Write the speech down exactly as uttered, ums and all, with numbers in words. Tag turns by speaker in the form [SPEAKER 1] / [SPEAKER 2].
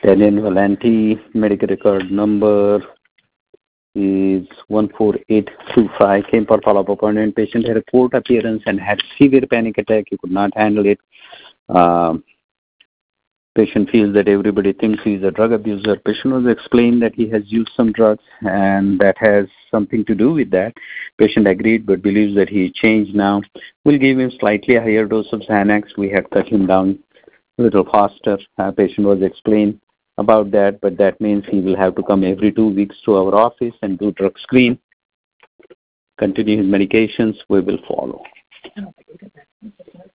[SPEAKER 1] Daniel Valenti, medical record number is one four eight two five. Came for follow-up appointment. Patient had a court appearance and had severe panic attack. He could not handle it. Um, patient feels that everybody thinks he's a drug abuser. Patient was explained that he has used some drugs and that has something to do with that. Patient agreed but believes that he changed now. We'll give him slightly higher dose of Xanax. We have cut him down a little faster. Uh, patient was explained about that, but that means he will have to come every two weeks to our office and do drug screen. Continue his medications. We will follow.